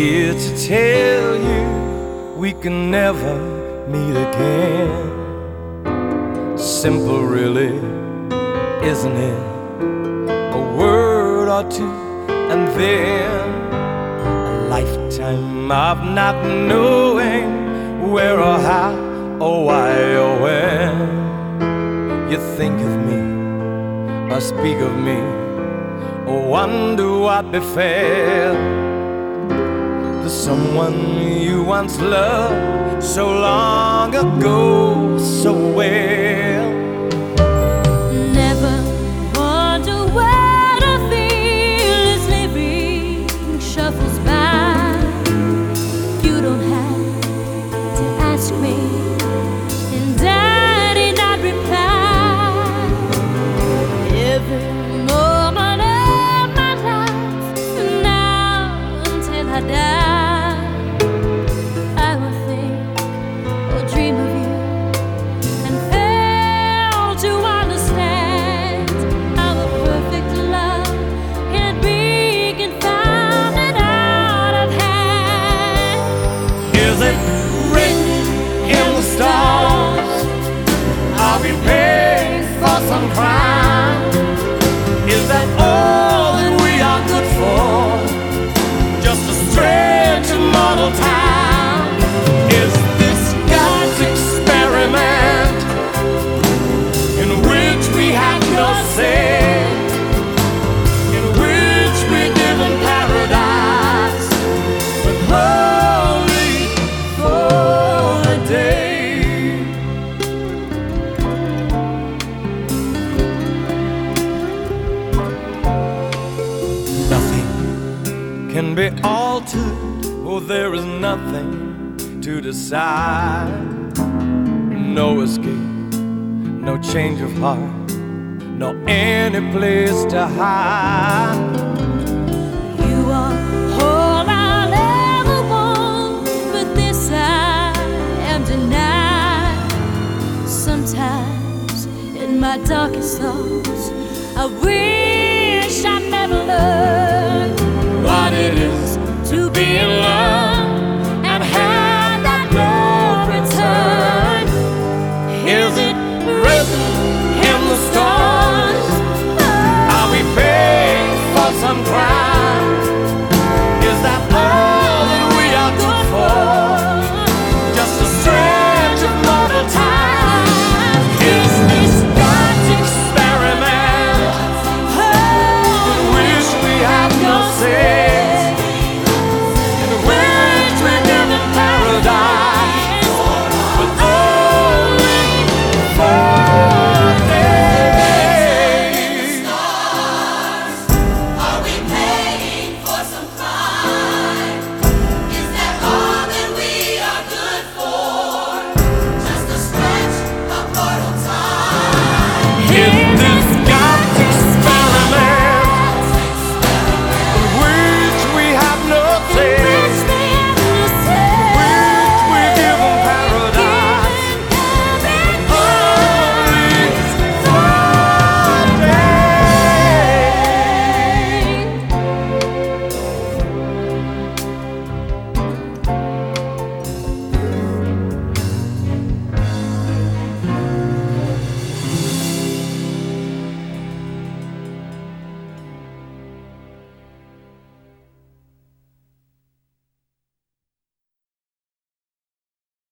here to tell you we can never meet again. Simple, really, isn't it? A word or two, and then a lifetime of not knowing where or how or why or when. You think of me or speak of me or wonder what befell to someone you once loved so long ago so well. Never wonder what I feel as living shuffles by. You don't have to ask me, and I did not reply. Every moment of my life, from now until I die, I will think or dream of you, and fail to understand our perfect love can be confounded out of hand. Is it written in the stars? Are we paid for some crime? Is that all that we are good for? Just a strange mortal time? Is this God's experiment in which we have no say, in which we live in paradise, but only for a day? Nothing can be altered, oh, there is nothing to decide. No escape, no change of heart, no any place to hide. You are all I'll ever want, but this I am denied. Sometimes in my darkest thoughts, I wish I never learned what it is to be in love.